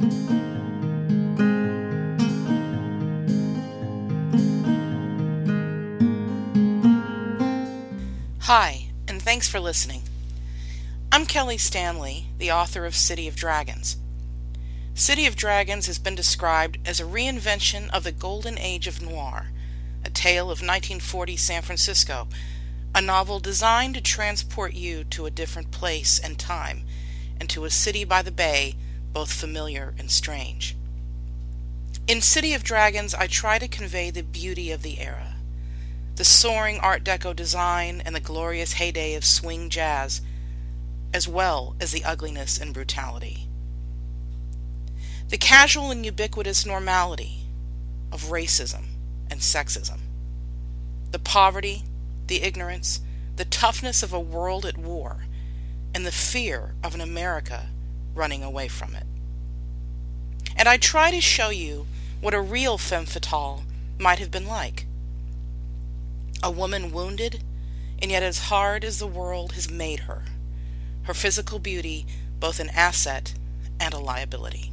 Hi, and thanks for listening. I'm Kelly Stanley, the author of City of Dragons. City of Dragons has been described as a reinvention of the golden age of noir, a tale of 1940 San Francisco, a novel designed to transport you to a different place and time, and to a city by the bay, both familiar and strange. In City of Dragons, I try to convey the beauty of the era, the soaring Art Deco design and the glorious heyday of swing jazz, as well as the ugliness and brutality. The casual and ubiquitous normality of racism and sexism. The poverty, the ignorance, the toughness of a world at war, and the fear of an America running away from it. And I try to show you what a real femme fatale might have been like. A woman wounded, and yet as hard as the world has made her. Her physical beauty both an asset and a liability.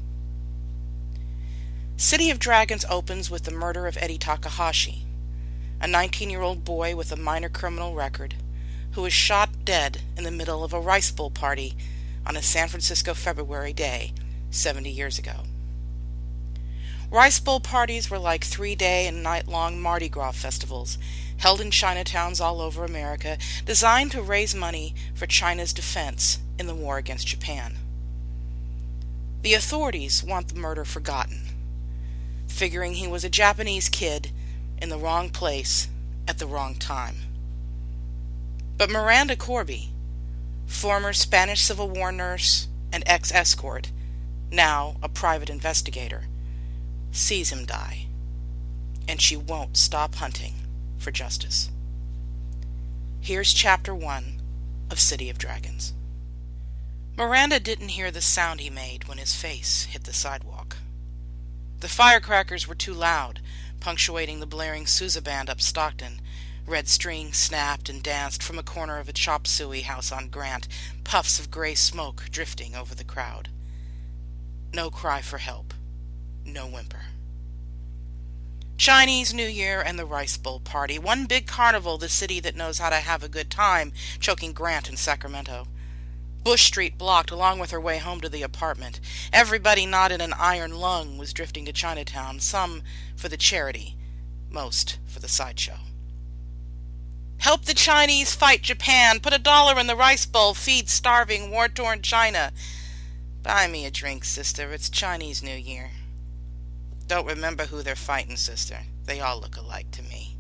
City of Dragons opens with the murder of Eddie Takahashi, a 19-year-old boy with a minor criminal record who was shot dead in the middle of a Rice Bowl party on a San Francisco February day 70 years ago. Rice Bowl parties were like 3-day and night-long Mardi Gras festivals held in Chinatowns all over America, designed to raise money for China's defense in the war against Japan. The authorities want the murder forgotten, figuring he was a Japanese kid in the wrong place at the wrong time. But Miranda Corby, former Spanish Civil War nurse and ex-escort, now a private investigator, sees him die, and she won't stop hunting for justice. Here's Chapter 1 of City of Dragons. Miranda didn't hear the sound he made when his face hit the sidewalk. The firecrackers were too loud, punctuating the blaring Sousa band up Stockton. Red string snapped and danced from a corner of a chop suey house on Grant, puffs of gray smoke drifting over the crowd. No cry for help. No whimper. Chinese New Year and the Rice Bowl party. One big carnival, the city that knows how to have a good time, choking Grant and Sacramento. Bush Street blocked along with her way home to the apartment. Everybody not in an iron lung was drifting to Chinatown, some for the charity, most for the sideshow. Help the Chinese fight Japan. Put $1 in the Rice Bowl. Feed starving, war-torn China. Buy me a drink, sister. It's Chinese New Year. Don't remember who they're fighting, sister. They all look alike to me.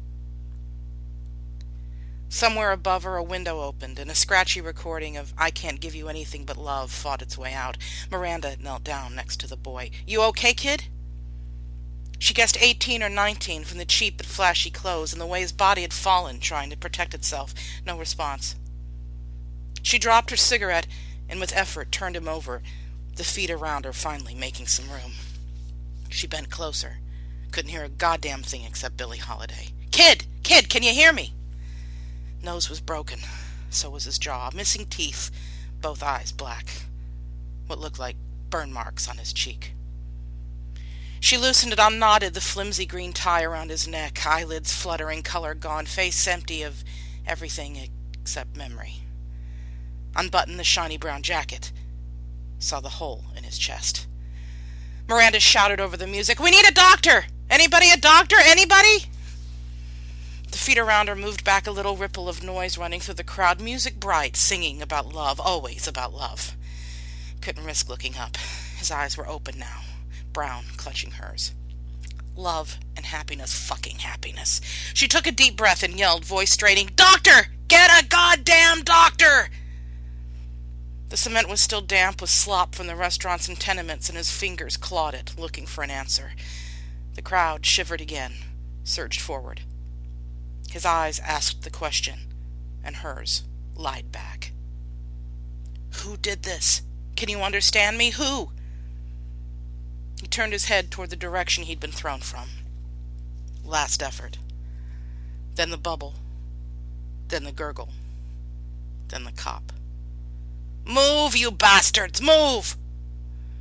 Somewhere above her, a window opened, and a scratchy recording of I Can't Give You Anything But Love fought its way out. Miranda knelt down next to the boy. You okay, kid? She guessed 18 or 19 from the cheap but flashy clothes and the way his body had fallen, trying to protect itself. No response. She dropped her cigarette and with effort turned him over, the feet around her finally making some room. She bent closer. Couldn't hear a goddamn thing except Billie Holiday. Kid! Kid, can you hear me? Nose was broken. So was his jaw. Missing teeth. Both eyes black. What looked like burn marks on his cheek. She loosened it, unknotted the flimsy green tie around his neck, eyelids fluttering, color gone, face empty of everything except memory. Unbuttoned the shiny brown jacket. Saw the hole in his chest. Miranda shouted over the music, We need a doctor! Anybody a doctor? Anybody? The feet around her moved back, a little ripple of noise running through the crowd, music bright, singing about love, always about love. Couldn't risk looking up. His eyes were open now, brown, clutching hers. Love and happiness, fucking happiness. She took a deep breath and yelled, voice straining, Doctor! Get a goddamn doctor! The cement was still damp with slop from the restaurants and tenements, and his fingers clawed it, looking for an answer. The crowd shivered again, surged forward. His eyes asked the question, and hers lied back. Who did this? Can you understand me? Who? He turned his head toward the direction he'd been thrown from. Last effort. Then the bubble. Then the gurgle. Then the cop. Move, you bastards! Move!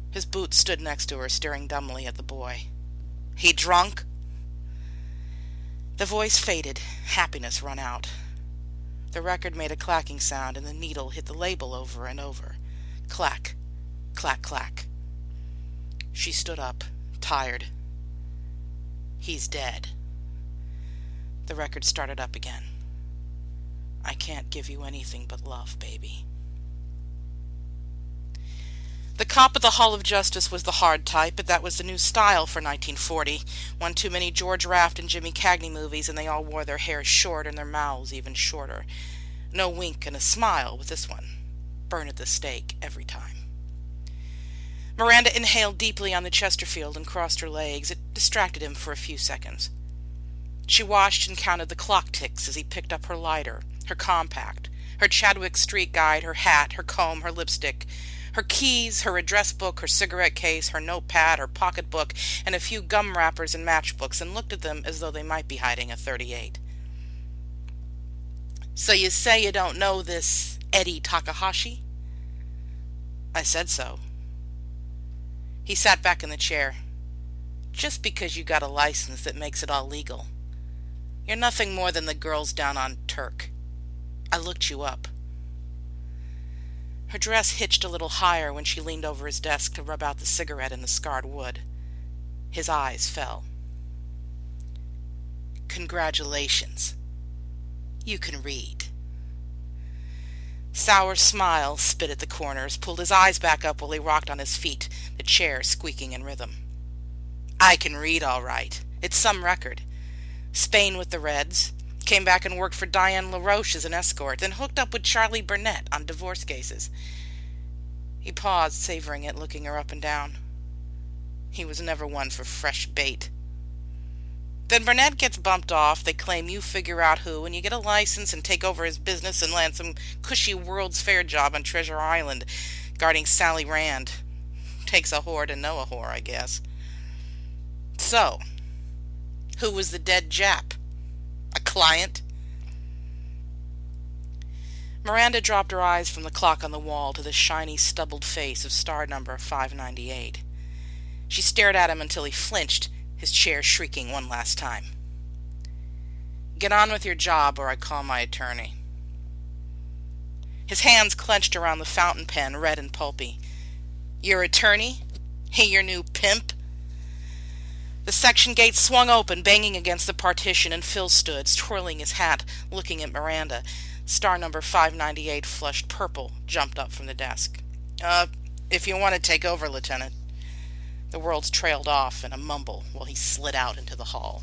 His boots stood next to her, staring dumbly at the boy. "He drunk?" The voice faded, happiness run out. The record made a clacking sound, and the needle hit the label over and over. Clack, clack, clack. She stood up, tired. "He's dead." The record started up again. "I can't give you anything but love, baby." The cop at the Hall of Justice was the hard type, but that was the new style for 1940. One too many George Raft and Jimmy Cagney movies, and they all wore their hair short and their mouths even shorter. No wink and a smile with this one. Burn at the stake every time. Miranda inhaled deeply on the Chesterfield and crossed her legs. It distracted him for a few seconds. She watched and counted the clock ticks as he picked up her lighter, her compact, her Chadwick Street guide, her hat, her comb, her lipstick, her keys, her address book, her cigarette case, her notepad, her pocketbook, and a few gum wrappers and matchbooks, and looked at them as though they might be hiding a .38. "So you say you don't know this Eddie Takahashi?" "I said so." He sat back in the chair. "Just because you got a license that makes it all legal. You're nothing more than the girls down on Turk. I looked you up." Her dress hitched a little higher when she leaned over his desk to rub out the cigarette in the scarred wood. His eyes fell. "Congratulations. You can read." Sour smile spit at the corners, pulled his eyes back up while he rocked on his feet, the chair squeaking in rhythm. "I can read all right. It's some record. Spain with the Reds. Came back and worked for Diane LaRoche as an escort, then hooked up with Charlie Burnett on divorce cases." He paused, savoring it, looking her up and down. He was never one for fresh bait. "Then Burnett gets bumped off, they claim you figure out who, and you get a license and take over his business and land some cushy World's Fair job on Treasure Island, guarding Sally Rand. Takes a whore to know a whore, I guess." "So, who was the dead Jap? A client?" Miranda dropped her eyes from the clock on the wall to the shiny, stubbled face of star number 598. She stared at him until he flinched, his chair shrieking one last time. "Get on with your job, or I call my attorney." His hands clenched around the fountain pen, red and pulpy. "Your attorney? He your new pimp?" The section gate swung open, banging against the partition, and Phil stood, twirling his hat, looking at Miranda. Star number 598, flushed purple, jumped up from the desk. If you want to take over, Lieutenant." The words trailed off in a mumble while he slid out into the hall.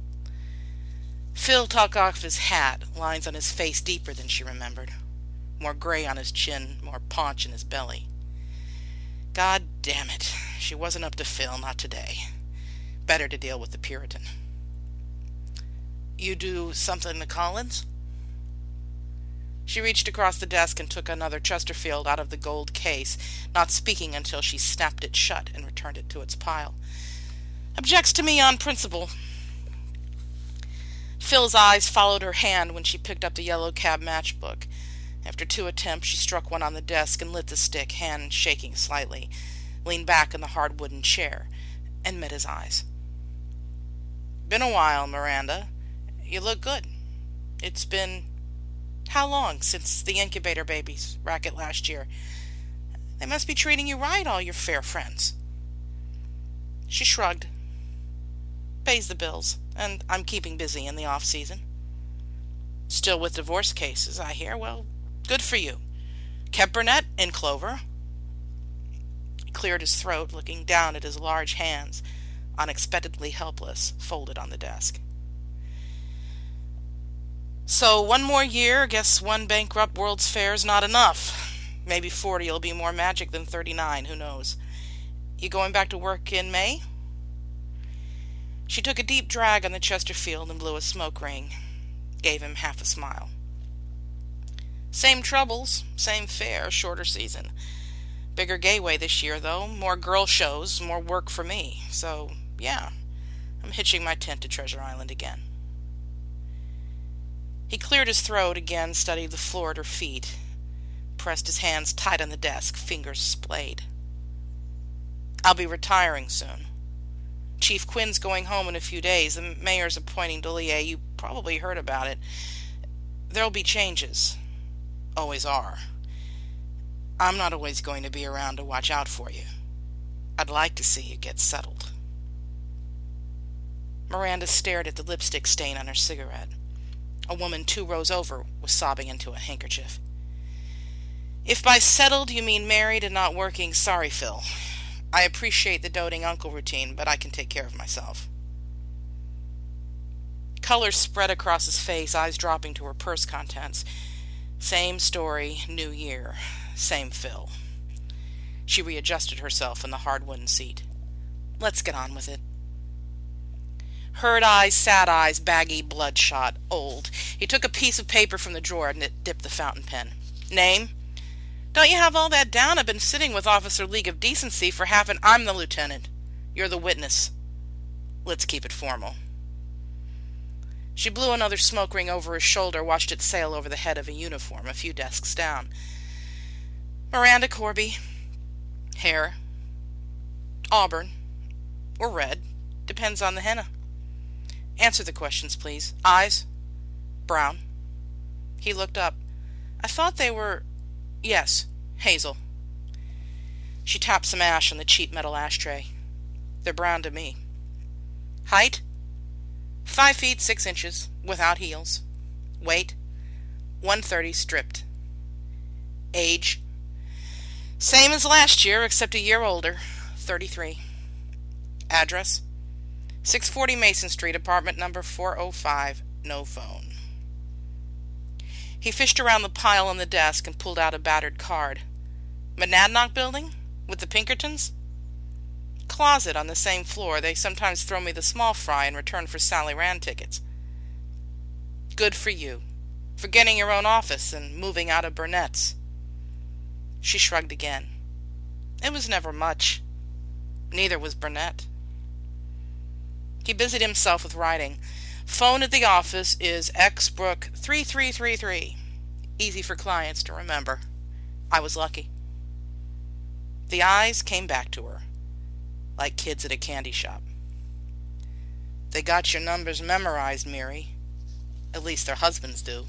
Phil took off his hat, lines on his face deeper than she remembered. More gray on his chin, more paunch in his belly. God damn it. She wasn't up to Phil, not today. Better to deal with the Puritan. "You do something to Collins?" She reached across the desk and took another Chesterfield out of the gold case, not speaking until she snapped it shut and returned it to its pile. "Objects to me on principle." Phil's eyes followed her hand when she picked up the yellow cab matchbook. After 2 attempts, she struck one on the desk and lit the stick, hand shaking slightly, leaned back in the hard wooden chair, and met his eyes. "Been a while, Miranda. You look good. It's been how long since the incubator babies racket last year? They must be treating you right, all your fair friends." She shrugged. "Pays the bills, and I'm keeping busy in the off-season." "Still with divorce cases, I hear. Well, good for you. Kept Burnett in clover." He cleared his throat, looking down at his large hands, unexpectedly helpless, folded on the desk. "So 1 more year, guess 1 bankrupt World's Fair's not enough. Maybe 40 will be more magic than 39, who knows. You going back to work in May?" She took a deep drag on the Chesterfield and blew a smoke ring, gave him half a smile. "Same troubles, same fare, shorter season. Bigger gateway this year, though. More girl shows, more work for me. So, yeah, I'm hitching my tent to Treasure Island again." He cleared his throat again, studied the floor at her feet, pressed his hands tight on the desk, fingers splayed. I'll be retiring soon. Chief Quinn's going home in a few days. The mayor's appointing Delia. You probably heard about it. There'll be changes. Always are. I'm not always going to be around to watch out for you. I'd like to see you get settled. Miranda stared at the lipstick stain on her cigarette. A woman 2 rows over was sobbing into a handkerchief. If by settled you mean married and not working, sorry, Phil. I appreciate the doting uncle routine, but I can take care of myself. Color spread across his face, eyes dropping to her purse contents. Same story, new year. Same Phil. She readjusted herself in the hard wooden seat. Let's get on with it. Hurt eyes, sad eyes, baggy, bloodshot, old. He took a piece of paper from the drawer and dipped the fountain pen. Name? Don't you have all that down? I've been sitting with Officer League of Decency for half an... I'm the lieutenant. You're the witness. Let's keep it formal. She blew another smoke ring over his shoulder, watched it sail over the head of a uniform a few desks down. Miranda Corby. Hair. Auburn. Or red. Depends on the henna. Answer the questions, please. Eyes? Brown. He looked up. I thought they were... Yes, hazel. She tapped some ash on the cheap metal ashtray. They're brown to me. Height? 5 feet 6 inches, without heels. Weight? 130 stripped. Age? Same as last year, except a year older. 33. Address? 640 Mason Street, apartment number 405. No phone. He fished around the pile on the desk and pulled out a battered card. Monadnock building? With the Pinkertons? Closet on the same floor. They sometimes throw me the small fry in return for Sally Rand tickets. Good for you. For getting your own office and moving out of Burnett's. She shrugged again. It was never much. Neither was Burnett. He busied himself with writing. Phone at the office is Xbrook 3333. Easy for clients to remember. I was lucky. The eyes came back to her, like kids at a candy shop. They got your numbers memorized, Mary. At least their husbands do.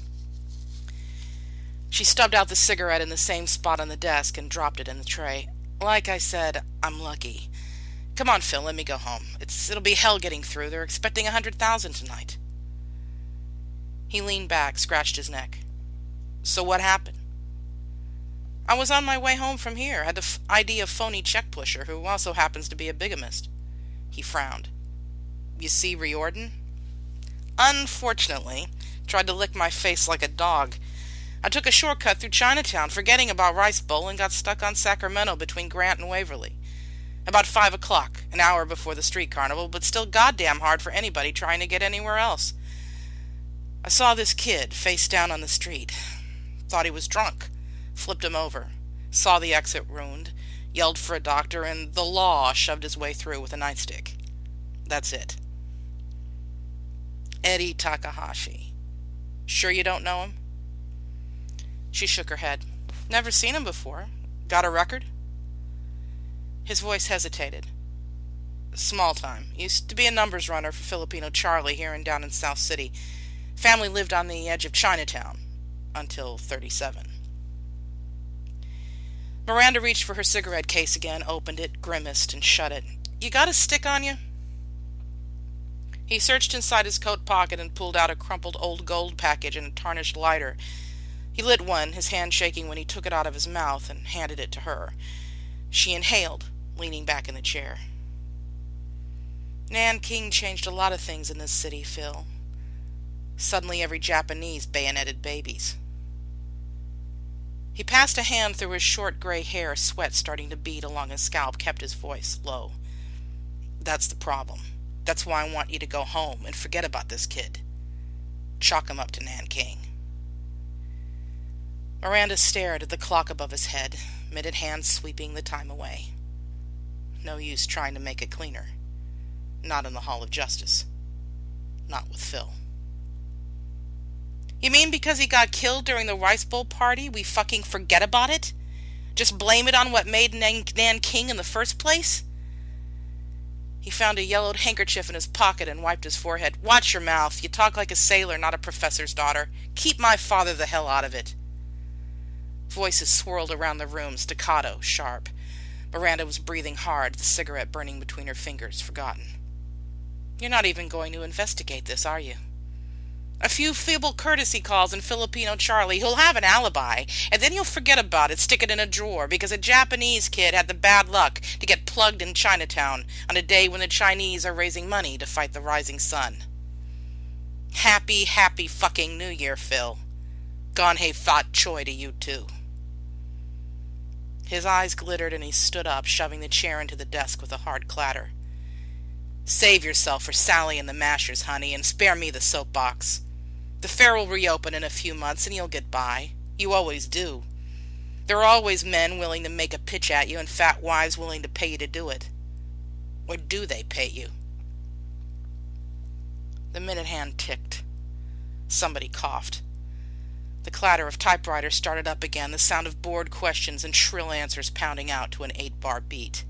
She stubbed out the cigarette in the same spot on the desk and dropped it in the tray. Like I said, I'm lucky. Come on, Phil, let me go home. It'll be hell getting through. They're expecting 100,000 tonight. He leaned back, scratched his neck. So what happened? I was on my way home from here. Had the ID of phony check pusher, who also happens to be a bigamist. He frowned. You see Riordan? Unfortunately, tried to lick my face like a dog. I took a shortcut through Chinatown, forgetting about Rice Bowl, and got stuck on Sacramento between Grant and Waverly. About 5 o'clock, an hour before the street carnival, but still goddamn hard for anybody trying to get anywhere else. I saw this kid face down on the street. Thought he was drunk. Flipped him over. Saw the exit ruined. Yelled for a doctor, and the law shoved his way through with a nightstick. That's it. Eddie Takahashi. Sure you don't know him? She shook her head. Never seen him before. Got a record? His voice hesitated. Small time. Used to be a numbers runner for Filipino Charlie here and down in South City. Family lived on the edge of Chinatown. Until 37. Miranda reached for her cigarette case again, opened it, grimaced, and shut it. You got a stick on you? He searched inside his coat pocket and pulled out a crumpled old gold package and a tarnished lighter. He lit one, his hand shaking when he took it out of his mouth, and handed it to her. She inhaled, leaning back in the chair. Nanking changed a lot of things in this city, Phil. Suddenly every Japanese bayoneted babies. He passed a hand through his short gray hair, sweat starting to bead along his scalp, kept his voice low. That's the problem. That's why I want you to go home and forget about this kid. Chalk him up to Nanking. Miranda stared at the clock above his head, mitted hands sweeping the time away. No use trying to make it cleaner. Not in the Hall of Justice. Not with Phil. You mean because he got killed during the Rice Bowl party, we fucking forget about it? Just blame it on what made Nan king in the first place? He found a yellowed handkerchief in his pocket and wiped his forehead. Watch your mouth. You talk like a sailor, not a professor's daughter. Keep my father the hell out of it. Voices swirled around the room, staccato, sharp. Miranda was breathing hard, the cigarette burning between her fingers, forgotten. You're not even going to investigate this, are you? A few feeble courtesy calls and Filipino Charlie, who'll have an alibi, and then you'll forget about it, stick it in a drawer, because a Japanese kid had the bad luck to get plugged in Chinatown on a day when the Chinese are raising money to fight the rising sun. Happy, happy fucking New Year, Phil. Gone hey fat choi to you too. His eyes glittered and he stood up, shoving the chair into the desk with a hard clatter. Save yourself for Sally and the Mashers, honey, and spare me the soapbox. The fair will reopen in a few months and you'll get by. You always do. There are always men willing to make a pitch at you and fat wives willing to pay you to do it. Or do they pay you? The minute hand ticked. Somebody coughed. The clatter of typewriters started up again, the sound of bored questions and shrill answers pounding out to an 8-bar beat.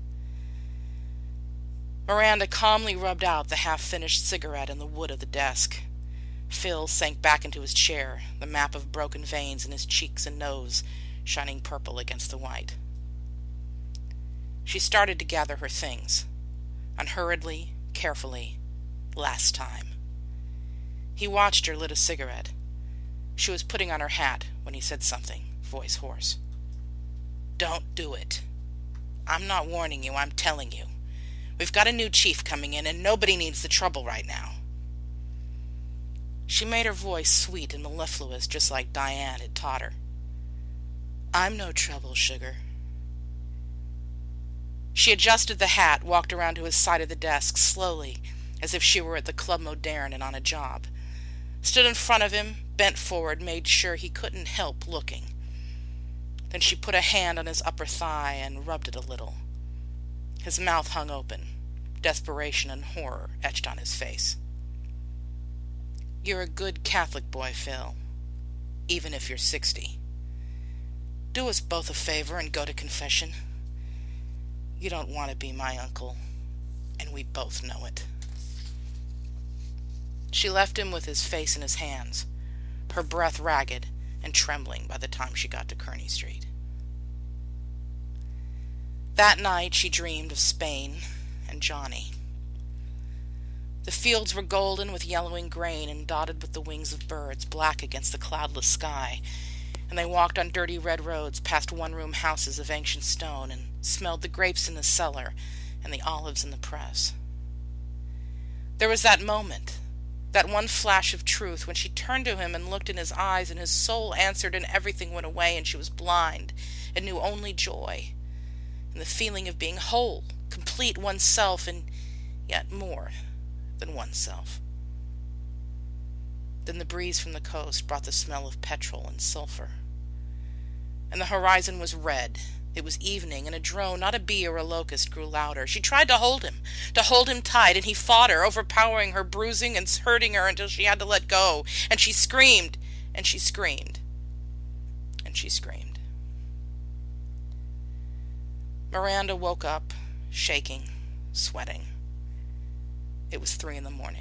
Miranda calmly rubbed out the half-finished cigarette in the wood of the desk. Phil sank back into his chair, the map of broken veins in his cheeks and nose shining purple against the white. She started to gather her things, unhurriedly, carefully, last time. He watched her lit a cigarette. She was putting on her hat when he said something, voice hoarse. Don't do it. I'm not warning you, I'm telling you. We've got a new chief coming in, and nobody needs the trouble right now. She made her voice sweet and mellifluous, just like Diane had taught her. I'm no trouble, sugar. She adjusted the hat, walked around to his side of the desk, slowly, as if she were at the Club Moderne and on a job. Stood in front of him, bent forward, made sure he couldn't help looking. Then she put a hand on his upper thigh and rubbed it a little. His mouth hung open, desperation and horror etched on his face. You're a good Catholic boy, Phil, even if you're 60. Do us both a favor and go to confession. You don't want to be my uncle, and we both know it. She left him with his face in his hands, her breath ragged and trembling by the time she got to Kearny Street. That night she dreamed of Spain and Johnny. The fields were golden with yellowing grain and dotted with the wings of birds, black against the cloudless sky, and they walked on dirty red roads past one-room houses of ancient stone and smelled the grapes in the cellar and the olives in the press. There was that moment, that one flash of truth, when she turned to him and looked in his eyes, and his soul answered and everything went away, and she was blind and knew only joy and the feeling of being whole, complete oneself, and yet more than oneself. Then the breeze from the coast brought the smell of petrol and sulfur. And the horizon was red. It was evening, and a drone, not a bee or a locust, grew louder. She tried to hold him tight, and he fought her, overpowering her, bruising and hurting her until she had to let go. And she screamed, and she screamed, and she screamed. Miranda woke up, shaking, sweating. It was 3 a.m.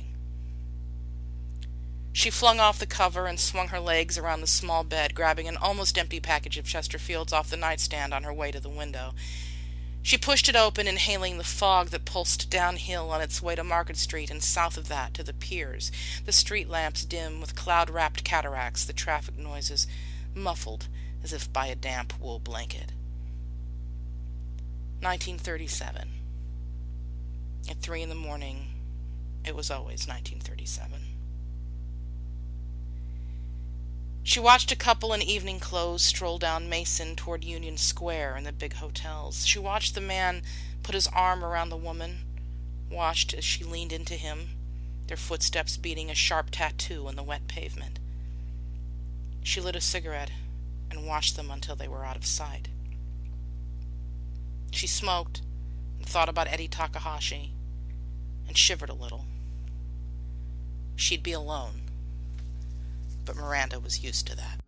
She flung off the cover and swung her legs around the small bed, grabbing an almost empty package of Chesterfields off the nightstand on her way to the window. She pushed it open, inhaling the fog that pulsed downhill on its way to Market Street and south of that to the piers, the street lamps dim with cloud-wrapped cataracts, the traffic noises muffled as if by a damp wool blanket. 1937. At 3 a.m, it was always 1937. She watched a couple in evening clothes stroll down Mason toward Union Square and the big hotels. She watched the man put his arm around the woman, watched as she leaned into him, their footsteps beating a sharp tattoo on the wet pavement. She lit a cigarette and watched them until they were out of sight. She smoked and thought about Eddie Takahashi and shivered a little. She'd be alone, but Miranda was used to that.